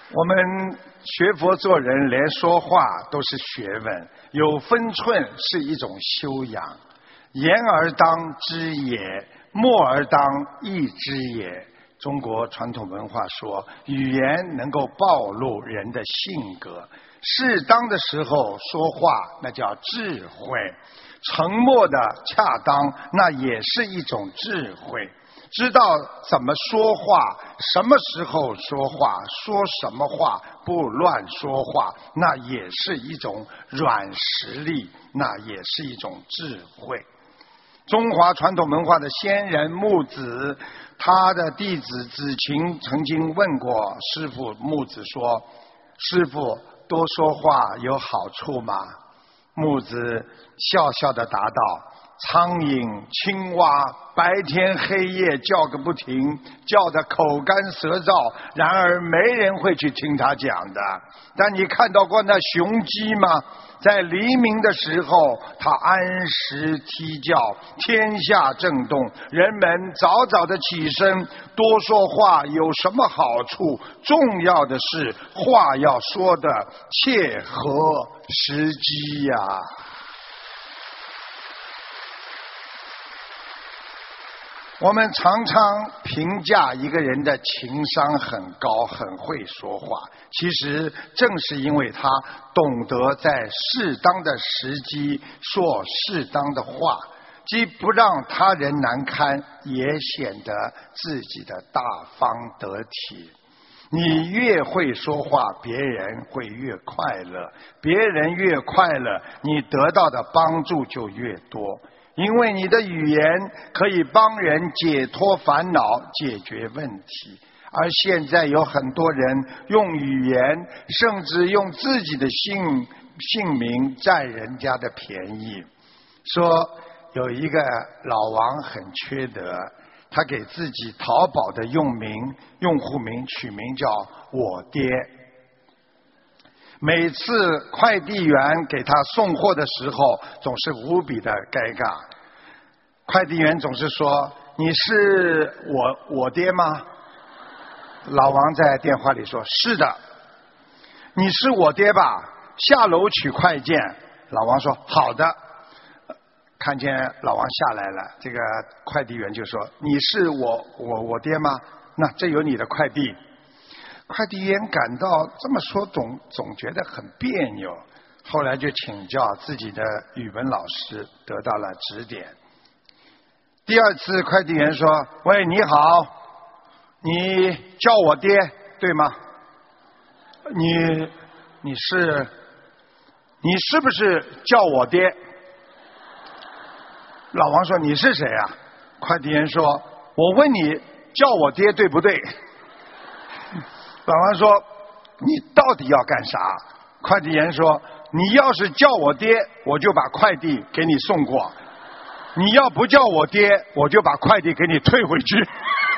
我们学佛做人，连说话都是学问，有分寸是一种修养。言而当知也，默而当意之也。中国传统文化说，语言能够暴露人的性格，适当的时候说话，那叫智慧；沉默的恰当，那也是一种智慧。知道怎么说话，什么时候说话，说什么话，不乱说话，那也是一种软实力，那也是一种智慧。中华传统文化的先人木子，他的弟子子禽曾经问过师父，木子说：师父，多说话有好处吗？木子笑笑地答道：苍蝇、青蛙白天黑夜叫个不停，叫得口干舌燥，然而没人会去听他讲的。但你看到过那雄鸡吗？在黎明的时候，它按时啼叫，天下震动，人们早早的起身。多说话有什么好处？重要的是话要说的切合时机呀。我们常常评价一个人的情商很高，很会说话，其实正是因为他懂得在适当的时机说适当的话，既不让他人难堪，也显得自己的大方得体。你越会说话，别人会越快乐，别人越快乐，你得到的帮助就越多。因为你的语言可以帮人解脱烦恼，解决问题。而现在有很多人用语言，甚至用自己的姓名占人家的便宜。说有一个老王很缺德，他给自己淘宝的用户名取名叫我爹。每次快递员给他送货的时候，总是无比的尴尬。快递员总是说：你是我爹吗？老王在电话里说：是的。你是我爹吧？下楼取快件。老王说：好的。看见老王下来了，这个快递员就说：你是我爹吗？那这有你的快递。快递员感到这么说总觉得很别扭，后来就请教自己的语文老师，得到了指点。第二次快递员说：喂，你好，你叫我爹对吗？你是不是叫我爹？老王说：你是谁啊？快递员说：我问你叫我爹对不对？老王说：你到底要干啥？快递员说：你要是叫我爹，我就把快递给你送过；你要不叫我爹，我就把快递给你退回去。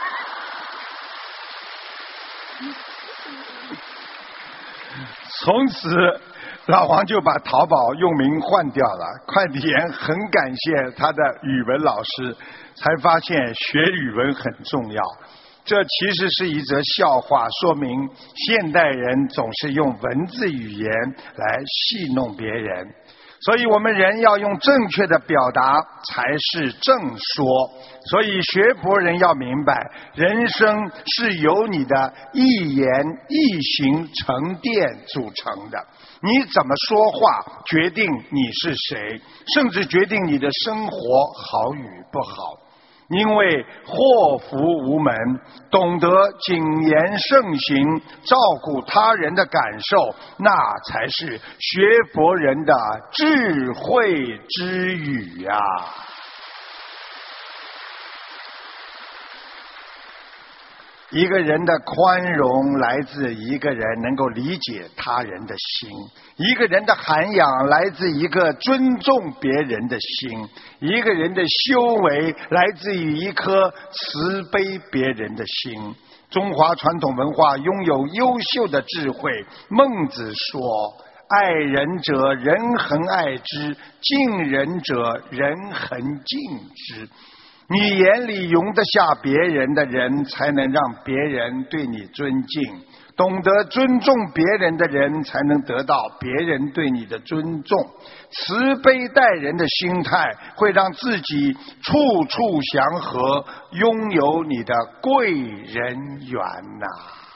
从此老王就把淘宝用名换掉了。快递员很感谢他的语文老师，才发现学语文很重要。这其实是一则笑话，说明现代人总是用文字语言来戏弄别人。所以我们人要用正确的表达才是正说。所以学佛人要明白，人生是由你的一言一行沉淀组成的。你怎么说话，决定你是谁，甚至决定你的生活好与不好。因为祸福无门，懂得谨言慎行，照顾他人的感受，那才是学佛人的智慧之语啊！一个人的宽容来自一个人能够理解他人的心，一个人的涵养来自一个尊重别人的心，一个人的修为来自于一颗慈悲别人的心。中华传统文化拥有优秀的智慧。孟子说：爱人者人恒爱之，敬人者人恒敬之。你眼里容得下别人的人，才能让别人对你尊敬。 懂得尊重别人的人，才能得到别人对你的尊重。慈悲待人的心态，会让自己处处祥和，拥有你的贵人缘呐。